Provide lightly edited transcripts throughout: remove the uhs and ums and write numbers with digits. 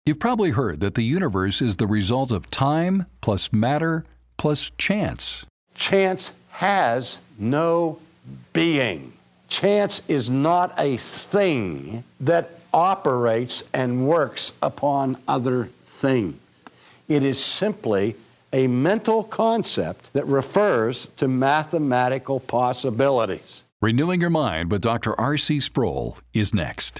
You've probably heard that the universe is the result of time plus matter plus chance. Chance has no being. Chance is not a thing that operates and works upon other things. It is simply a mental concept that refers to mathematical possibilities. Renewing Your Mind with Dr. R.C. Sproul is next.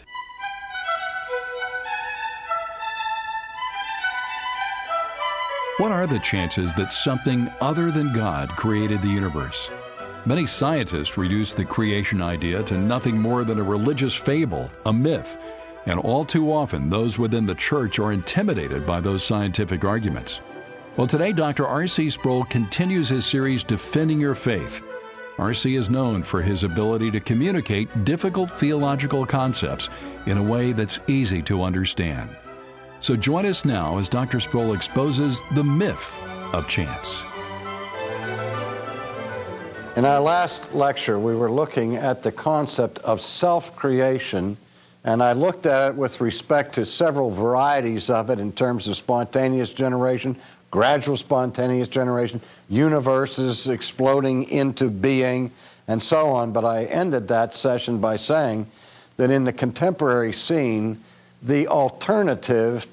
What are the chances that something other than God created the universe? Many scientists reduce the creation idea to nothing more than a religious fable, a myth, and all too often those within the church are intimidated by those scientific arguments. Well, today Dr. R.C. Sproul continues his series Defending Your Faith. R.C. is known for his ability to communicate difficult theological concepts in a way that's easy to understand. So join us now as Dr. Sproul exposes the myth of chance. In our last lecture, we were looking at the concept of self-creation, and I looked at it with respect to several varieties of it in terms of spontaneous generation, gradual spontaneous generation, universes exploding into being, and so on. But I ended that session by saying that in the contemporary scene, the alternative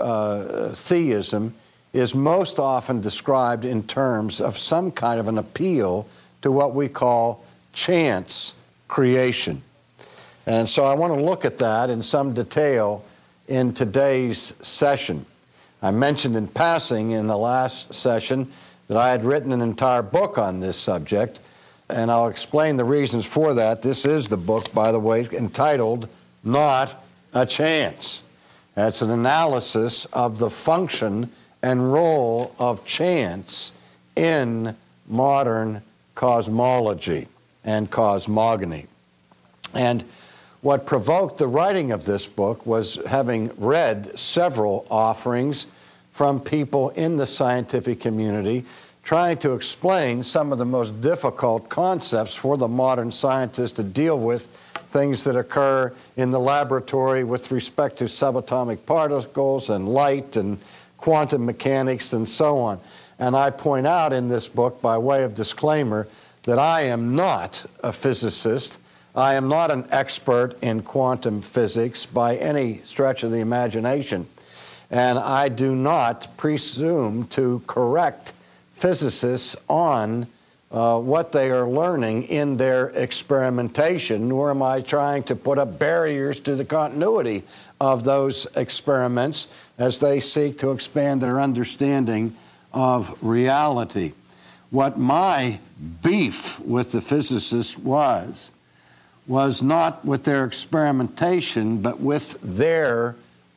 to theism is most often described in terms of some kind of an appeal to what we call chance creation. And so I want to look at that in some detail in today's session. I mentioned in passing in the last session that I had written an entire book on this subject, and I'll explain the reasons for that. This is the book, by the way, entitled Not a Chance. That's an analysis of the function and role of chance in modern cosmology and cosmogony. And what provoked the writing of this book was having read several offerings from people in the scientific community trying to explain some of the most difficult concepts for the modern scientist to deal with, things that occur in the laboratory with respect to subatomic particles and light and quantum mechanics and so on. And I point out in this book, by way of disclaimer, that I am not a physicist. I am not an expert in quantum physics by any stretch of the imagination. And I do not presume to correct physicists on what they are learning in their experimentation, nor am I trying to put up barriers to the continuity of those experiments as they seek to expand their understanding of reality. What my beef with the physicists was not with their experimentation, but with their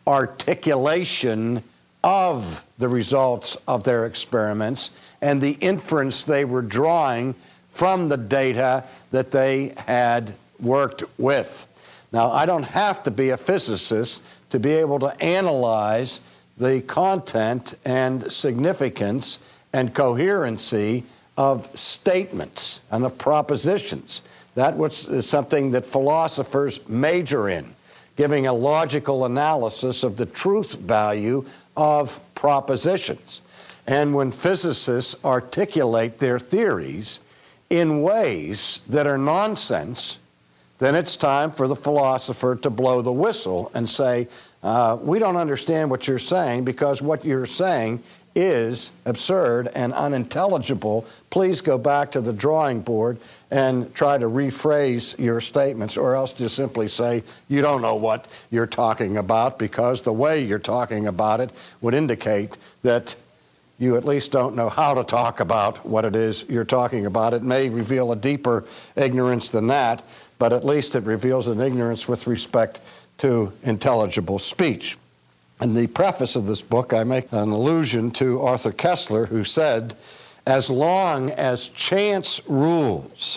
articulation of the results of their experiments and the inference they were drawing from the data that they had worked with. Now, I don't have to be a physicist to be able to analyze the content and significance and coherency of statements and of propositions. That is something that philosophers major in, giving a logical analysis of the truth value of propositions. And when physicists articulate their theories in ways that are nonsense, then it's time for the philosopher to blow the whistle and say, we don't understand what you're saying because what you're saying is absurd and unintelligible. Please go back to the drawing board and try to rephrase your statements, or else just simply say you don't know what you're talking about, because the way you're talking about it would indicate that you at least don't know how to talk about what it is you're talking about. It may reveal a deeper ignorance than that, but at least it reveals an ignorance with respect to intelligible speech. In the preface of this book, I make an allusion to Arthur Koestler, who said, as long as chance rules,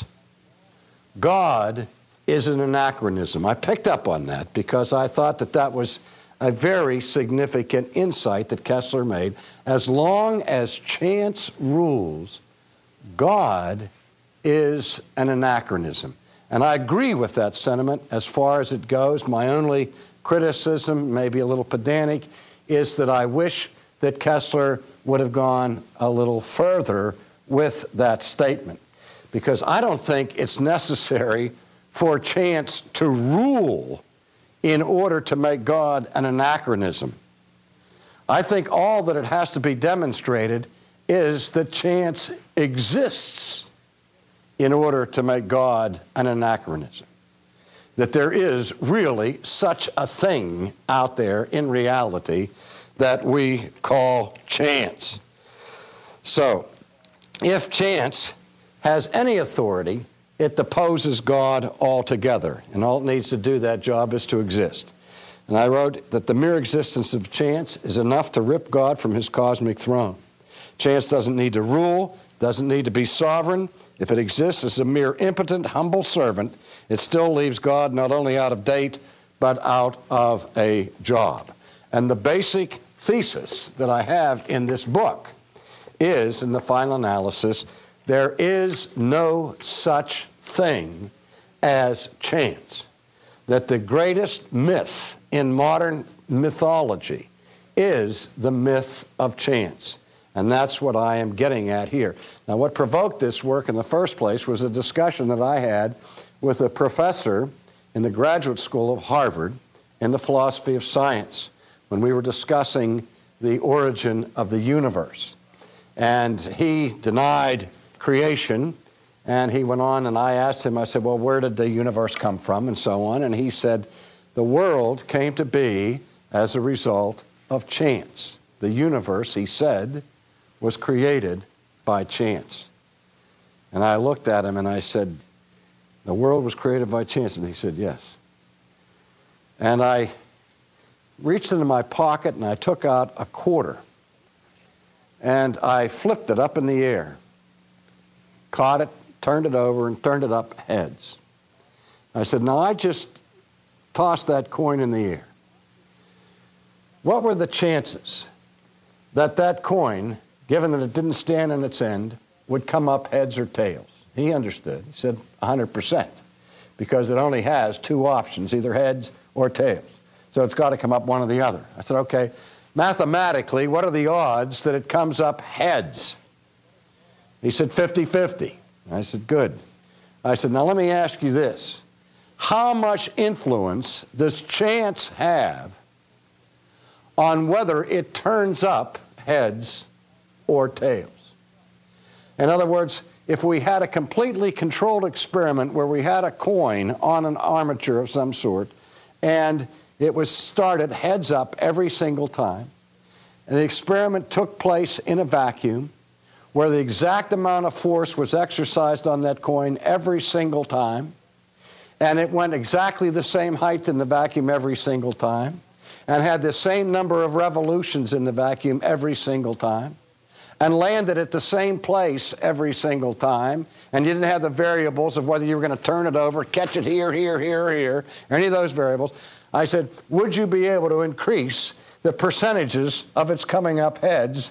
God is an anachronism. I picked up on that because I thought that that was a very significant insight that Koestler made. As long as chance rules, God is an anachronism. And I agree with that sentiment as far as it goes. My only criticism, maybe a little pedantic, is that I wish that Kessler would have gone a little further with that statement, because I don't think it's necessary for chance to rule in order to make God an anachronism. I think all that it has to be demonstrated is that chance exists in order to make God an anachronism. That there is really such a thing out there in reality that we call chance. So, if chance has any authority, it deposes God altogether, and all it needs to do that job is to exist. And I wrote that the mere existence of chance is enough to rip God from his cosmic throne. Chance doesn't need to rule, doesn't need to be sovereign. If it exists as a mere impotent, humble servant, it still leaves God not only out of date, but out of a job. And the basic thesis that I have in this book is, in the final analysis, there is no such thing as chance. That the greatest myth in modern mythology is the myth of chance. And that's what I am getting at here. Now, what provoked this work in the first place was a discussion that I had with a professor in the graduate school of Harvard in the philosophy of science when we were discussing the origin of the universe. And he denied creation, and he went on, and I asked him, I said, well, where did the universe come from, and so on. And he said, the world came to be as a result of chance. The universe, he said, was created by chance. And I looked at him and I said, the world was created by chance? And he said, yes. And I reached into my pocket and I took out a quarter. And I flipped it up in the air, caught it, turned it over, and turned it up heads. I said, now I just tossed that coin in the air. What were the chances that that coin, given that it didn't stand on its end, would come up heads or tails? He understood. He said 100%, because it only has two options, either heads or tails. So it's got to come up one or the other. I said, okay, mathematically, what are the odds that it comes up heads? He said 50-50. I said, good. I said, now let me ask you this. How much influence does chance have on whether it turns up heads or tails? In other words, if we had a completely controlled experiment where we had a coin on an armature of some sort, and it was started heads up every single time, and the experiment took place in a vacuum, where the exact amount of force was exercised on that coin every single time, and it went exactly the same height in the vacuum every single time, and had the same number of revolutions in the vacuum every single time, and landed at the same place every single time, and you didn't have the variables of whether you were going to turn it over, catch it here, here, here, or here, or any of those variables, I said, would you be able to increase the percentages of its coming up heads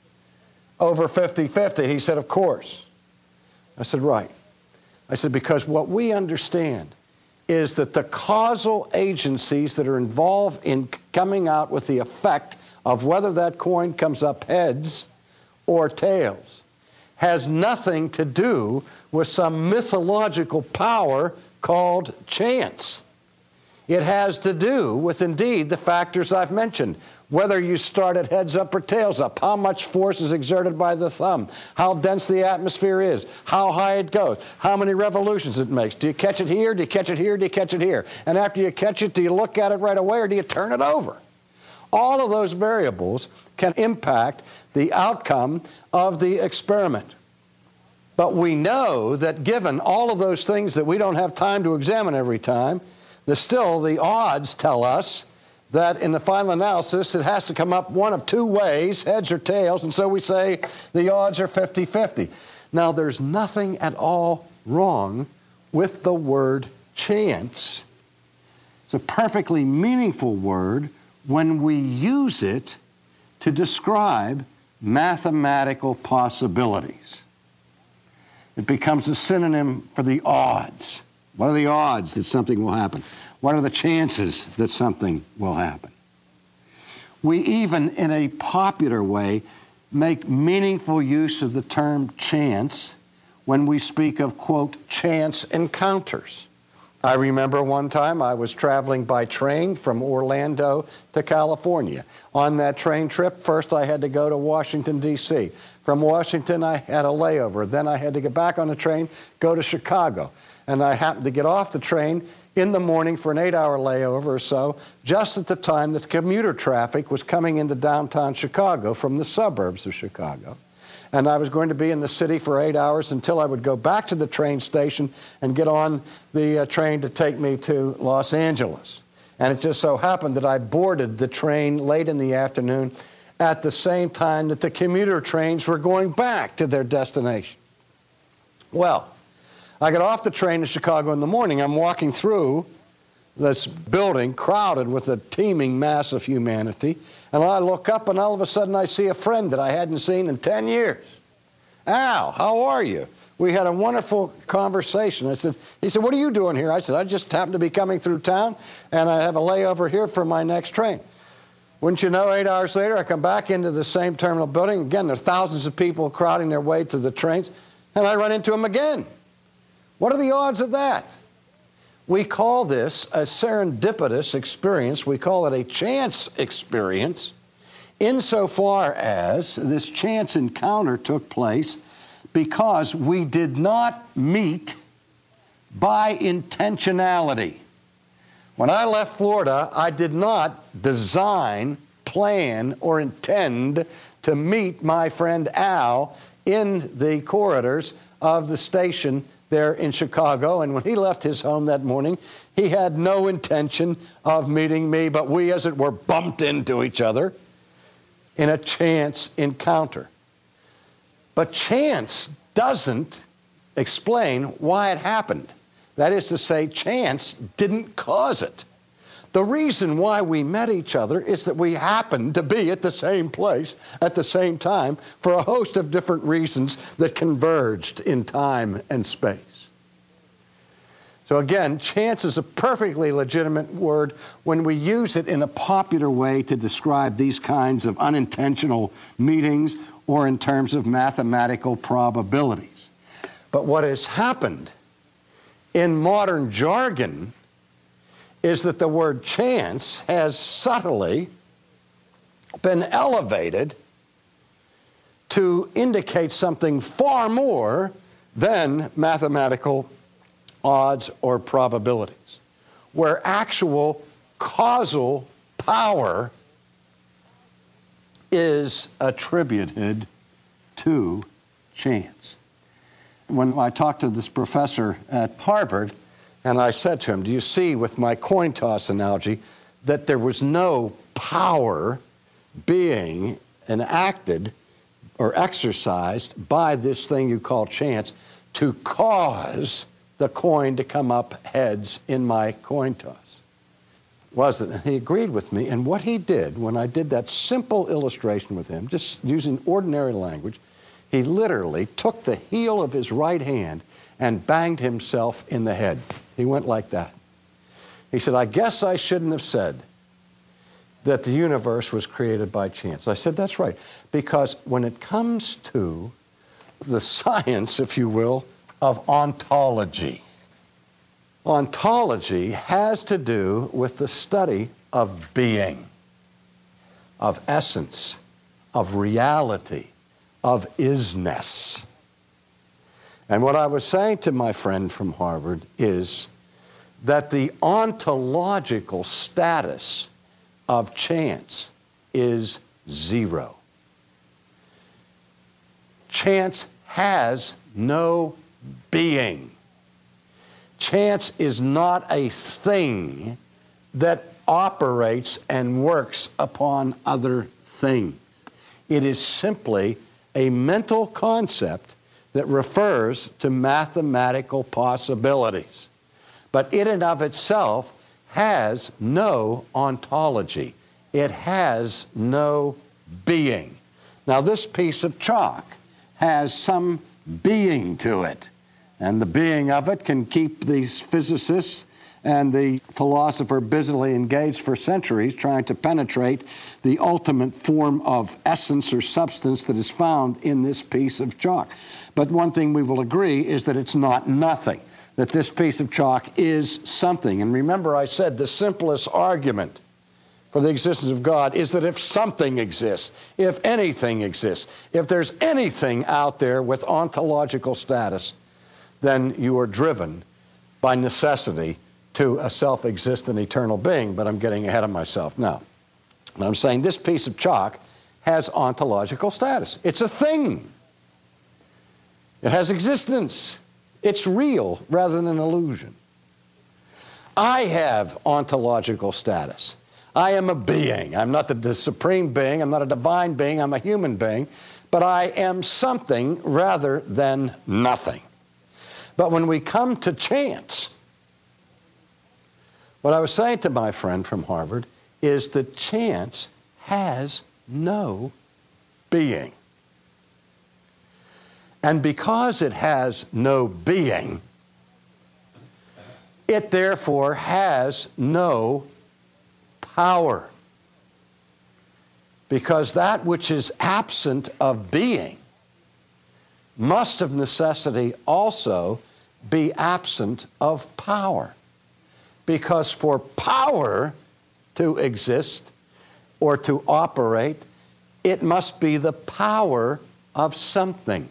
over 50-50? He said, of course. I said, right. I said, because what we understand is that the causal agencies that are involved in coming out with the effect of whether that coin comes up heads or tails has nothing to do with some mythological power called chance. It has to do with, indeed, the factors I've mentioned. Whether you start at heads up or tails up, how much force is exerted by the thumb, how dense the atmosphere is, how high it goes, how many revolutions it makes. Do you catch it here? Do you catch it here? Do you catch it here? And after you catch it, do you look at it right away or do you turn it over? All of those variables can impact the outcome of the experiment. But we know that given all of those things that we don't have time to examine every time, still the odds tell us that in the final analysis it has to come up one of two ways, heads or tails, and so we say the odds are 50-50. Now there's nothing at all wrong with the word chance. It's a perfectly meaningful word when we use it to describe mathematical possibilities. It becomes a synonym for the odds. What are the odds that something will happen? What are the chances that something will happen? We even, in a popular way, make meaningful use of the term chance when we speak of, quote, chance encounters. I remember one time I was traveling by train from Orlando to California. On that train trip, first I had to go to Washington, D.C. From Washington, I had a layover. Then I had to get back on the train, go to Chicago. And I happened to get off the train in the morning for an 8-hour layover or so, just at the time that commuter traffic was coming into downtown Chicago from the suburbs of Chicago. And I was going to be in the city for 8 hours until I would go back to the train station and get on the train to take me to Los Angeles. And it just so happened that I boarded the train late in the afternoon at the same time that the commuter trains were going back to their destination. Well, I got off the train in Chicago in the morning. I'm walking through this building crowded with a teeming mass of humanity, and I look up and all of a sudden I see a friend that I hadn't seen in 10 years. Al, how are you? We had a wonderful conversation. He said, what are you doing here? I said, I just happened to be coming through town and I have a layover here for my next train. Wouldn't you know, 8 hours later I come back into the same terminal building. Again, there are thousands of people crowding their way to the trains, and I run into him again. What are the odds of that? We call this a serendipitous experience. We call it a chance experience, insofar as this chance encounter took place because we did not meet by intentionality. When I left Florida, I did not design, plan, or intend to meet my friend Al in the corridors of the station there in Chicago, and when he left his home that morning, he had no intention of meeting me, but we, as it were, bumped into each other in a chance encounter. But chance doesn't explain why it happened. That is to say, chance didn't cause it. The reason why we met each other is that we happened to be at the same place at the same time for a host of different reasons that converged in time and space. So again, chance is a perfectly legitimate word when we use it in a popular way to describe these kinds of unintentional meetings or in terms of mathematical probabilities. But what has happened in modern jargon is that the word chance has subtly been elevated to indicate something far more than mathematical odds or probabilities, where actual causal power is attributed to chance. When I talked to this professor at Harvard, and I said to him, do you see with my coin toss analogy that there was no power being enacted or exercised by this thing you call chance to cause the coin to come up heads in my coin toss? Wasn't it? And he agreed with me. And what he did when I did that simple illustration with him, just using ordinary language, he literally took the heel of his right hand and banged himself in the head. He went like that. He said, I guess I shouldn't have said that the universe was created by chance. I said, that's right, because when it comes to the science, if you will, of ontology, ontology has to do with the study of being, of essence, of reality, of isness. And what I was saying to my friend from Harvard is that the ontological status of chance is zero. Chance has no being. Chance is not a thing that operates and works upon other things. It is simply a mental concept that refers to mathematical possibilities. But it in of itself has no ontology. It has no being. Now, this piece of chalk has some being to it, and the being of it can keep these physicists and the philosopher busily engaged for centuries trying to penetrate the ultimate form of essence or substance that is found in this piece of chalk. But one thing we will agree is that it's not nothing, that this piece of chalk is something. And remember, I said the simplest argument for the existence of God is that if something exists, if anything exists, if there's anything out there with ontological status, then you are driven by necessity to a self-existent eternal being. But I'm getting ahead of myself now. And I'm saying this piece of chalk has ontological status. It's a thing. It has existence. It's real rather than an illusion. I have ontological status. I am a being. I'm not the supreme being. I'm not a divine being. I'm a human being. But I am something rather than nothing. But when we come to chance, what I was saying to my friend from Harvard is that chance has no being. And because it has no being, it therefore has no power. Because that which is absent of being must of necessity also be absent of power. Because for power to exist or to operate, it must be the power of something.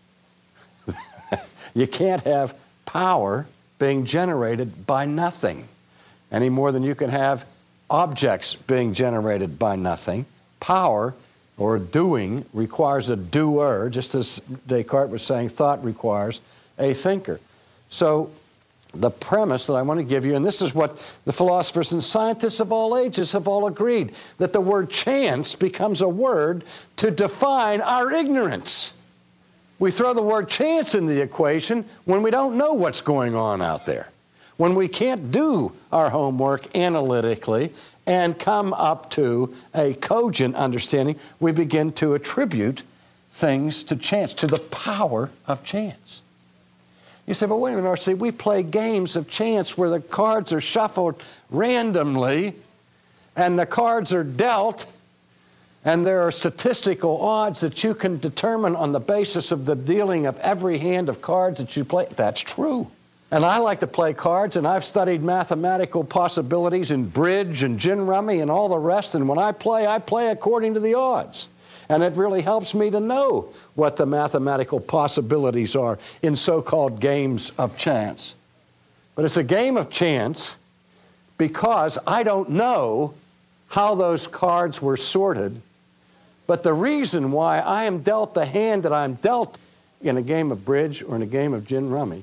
You can't have power being generated by nothing, any more than you can have objects being generated by nothing. Power or doing requires a doer, just as Descartes was saying, thought requires a thinker. So the premise that I want to give you, and this is what the philosophers and scientists of all ages have all agreed, that the word chance becomes a word to define our ignorance. We throw the word chance in the equation when we don't know what's going on out there, when we can't do our homework analytically and come up to a cogent understanding. We begin to attribute things to chance, to the power of chance. You say, but wait a minute, R.C., we play games of chance where the cards are shuffled randomly and the cards are dealt, and there are statistical odds that you can determine on the basis of the dealing of every hand of cards that you play. That's true. And I like to play cards, and I've studied mathematical possibilities in bridge and gin rummy and all the rest, and when I play according to the odds. And it really helps me to know what the mathematical possibilities are in so-called games of chance. But it's a game of chance because I don't know how those cards were sorted. But the reason why I am dealt the hand that I'm dealt in a game of bridge or in a game of gin rummy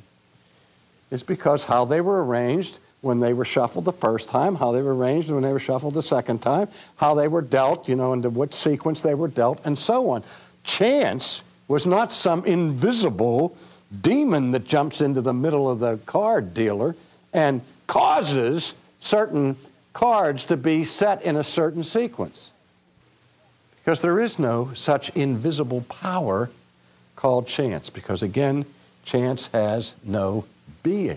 is because how they were arranged when they were shuffled the first time, how they were arranged when they were shuffled the second time, how they were dealt, into what sequence they were dealt, and so on. Chance was not some invisible demon that jumps into the middle of the card dealer and causes certain cards to be set in a certain sequence. Because there is no such invisible power called chance, because again, chance has no being.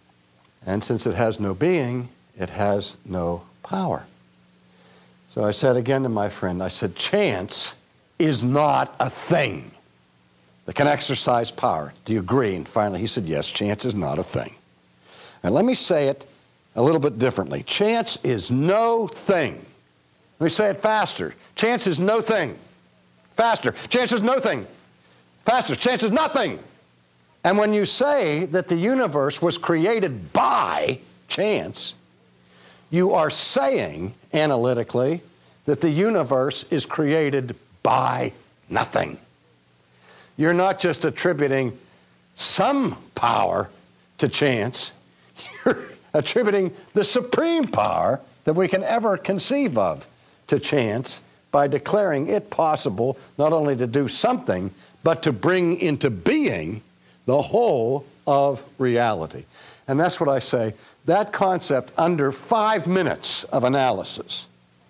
And since it has no being, it has no power. So I said again to my friend, I said, chance is not a thing that can exercise power. Do you agree? And finally he said, yes, chance is not a thing. And let me say it a little bit differently. Chance is no thing. Let me say it faster. Chance is no thing. Faster. Chance is no thing. Faster. Chance is nothing. And when you say that the universe was created by chance, you are saying analytically that the universe is created by nothing. You're not just attributing some power to chance. You're attributing the supreme power that we can ever conceive of to chance by declaring it possible not only to do something, but to bring into being the whole of reality. And that's what I say. That concept, under 5 minutes of analysis,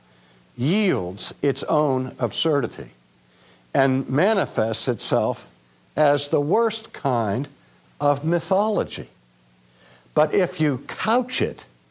yields its own absurdity and manifests itself as the worst kind of mythology. But if you couch it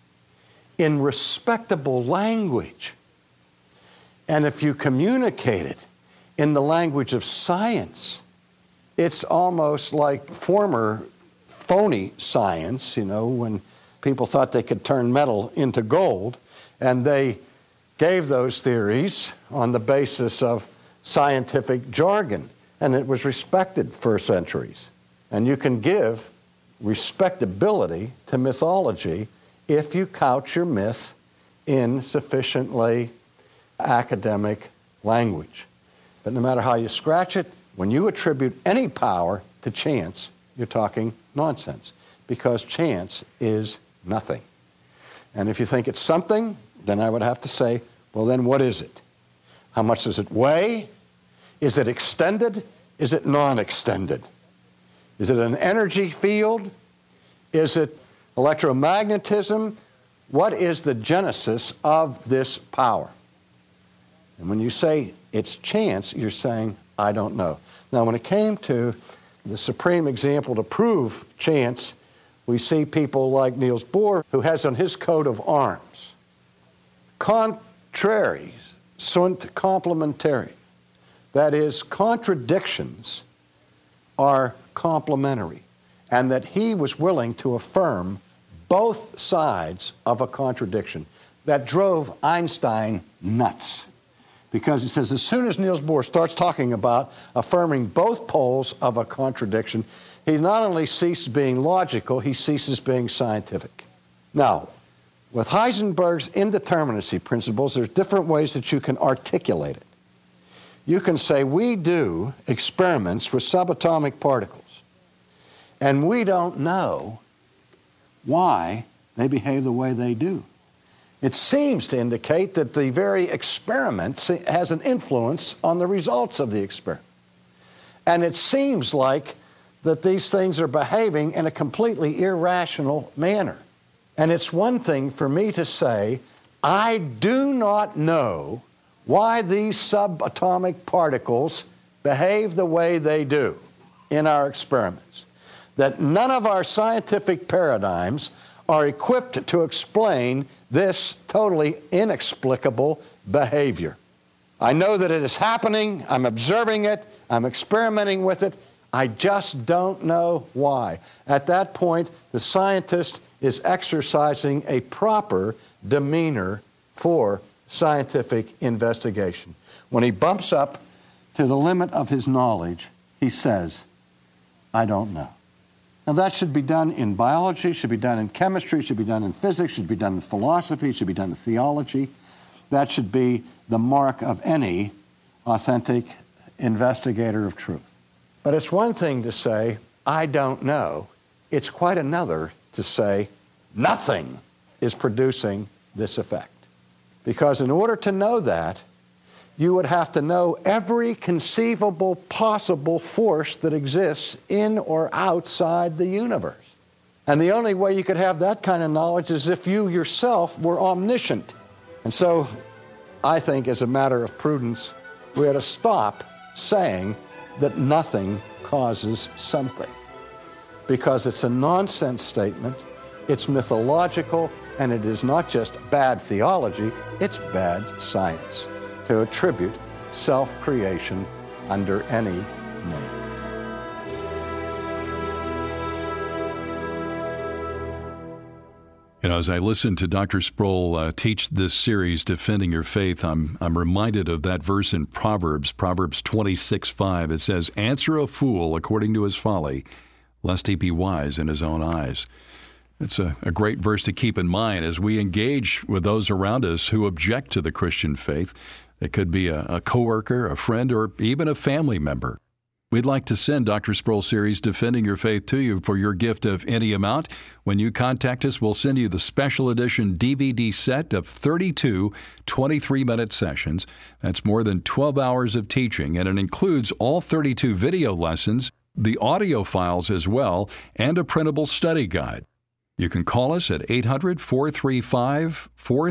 in respectable language. And if you communicate it in the language of science, it's almost like former phony science, when people thought they could turn metal into gold, and they gave those theories on the basis of scientific jargon, and it was respected for centuries. And you can give respectability to mythology if you couch your myth in sufficiently academic language. But no matter how you scratch it, when you attribute any power to chance, you're talking nonsense, because chance is nothing. And if you think it's something, then I would have to say, well, then what is it? How much does it weigh? Is it extended? Is it non-extended? Is it an energy field? Is it electromagnetism? What is the genesis of this power? And when you say it's chance, you're saying, I don't know. Now, when it came to the supreme example to prove chance, we see people like Niels Bohr, who has on his coat of arms, contraries sunt complementari. That is, contradictions are complementary, and that he was willing to affirm both sides of a contradiction. That drove Einstein nuts, because he says as soon as Niels Bohr starts talking about affirming both poles of a contradiction, he not only ceases being logical, he ceases being scientific. Now, with Heisenberg's indeterminacy principles, there's different ways that you can articulate it. You can say, we do experiments with subatomic particles, and we don't know why they behave the way they do. It seems to indicate that the very experiment has an influence on the results of the experiment. And it seems like that these things are behaving in a completely irrational manner. And it's one thing for me to say, I do not know why these subatomic particles behave the way they do in our experiments. That none of our scientific paradigms are equipped to explain this totally inexplicable behavior. I know that it is happening, I'm observing it, I'm experimenting with it, I just don't know why. At that point, the scientist is exercising a proper demeanor for scientific investigation. When he bumps up to the limit of his knowledge, he says, I don't know. Now that should be done in biology, should be done in chemistry, should be done in physics, should be done in philosophy, should be done in theology. That should be the mark of any authentic investigator of truth. But it's one thing to say, I don't know. It's quite another to say, nothing is producing this effect. Because in order to know that, you would have to know every conceivable possible force that exists in or outside the universe. And the only way you could have that kind of knowledge is if you yourself were omniscient. And so I think as a matter of prudence, we ought to stop saying that nothing causes something. Because it's a nonsense statement, it's mythological, and it is not just bad theology, it's bad science to attribute self-creation under any name. As I listen to Dr. Sproul teach this series, Defending Your Faith, I'm reminded of that verse in Proverbs 26:5. It says, answer a fool according to his folly, lest he be wise in his own eyes. It's a great verse to keep in mind as we engage with those around us who object to the Christian faith. It could be a coworker, a friend, or even a family member. We'd like to send Dr. Sproul series Defending Your Faith to you for your gift of any amount. When you contact us, we'll send you the special edition DVD set of 32 23-minute sessions. That's more than 12 hours of teaching, and it includes all 32 video lessons, the audio files as well, and a printable study guide. You can call us at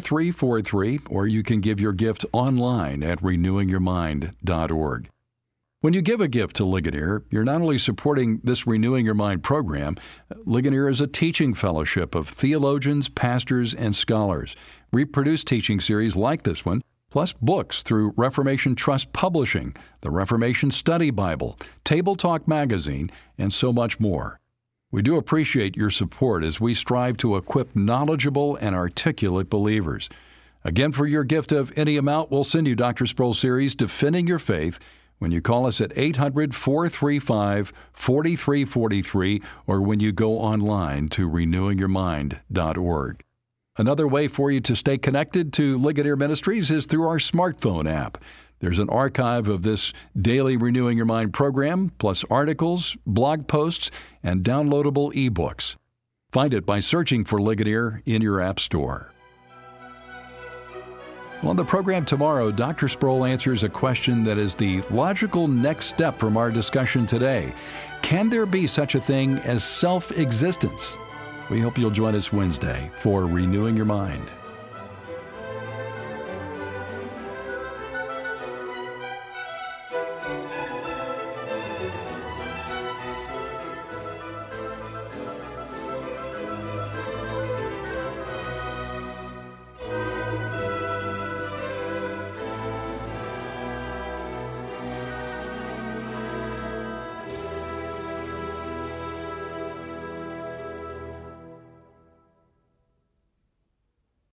800-435-4343, or you can give your gift online at renewingyourmind.org. When you give a gift to Ligonier, you're not only supporting this Renewing Your Mind program. Ligonier is a teaching fellowship of theologians, pastors, and scholars. We produce teaching series like this one, plus books through Reformation Trust Publishing, the Reformation Study Bible, Table Talk Magazine, and so much more. We do appreciate your support as we strive to equip knowledgeable and articulate believers. Again, for your gift of any amount, we'll send you Dr. Sproul's series, Defending Your Faith, when you call us at 800-435-4343 or when you go online to renewingyourmind.org. Another way for you to stay connected to Ligonier Ministries is through our smartphone app. There's an archive of this daily Renewing Your Mind program, plus articles, blog posts, and downloadable ebooks. Find it by searching for Ligonier in your app store. On the program tomorrow, Dr. Sproul answers a question that is the logical next step from our discussion today. Can there be such a thing as self-existence? We hope you'll join us Wednesday for Renewing Your Mind.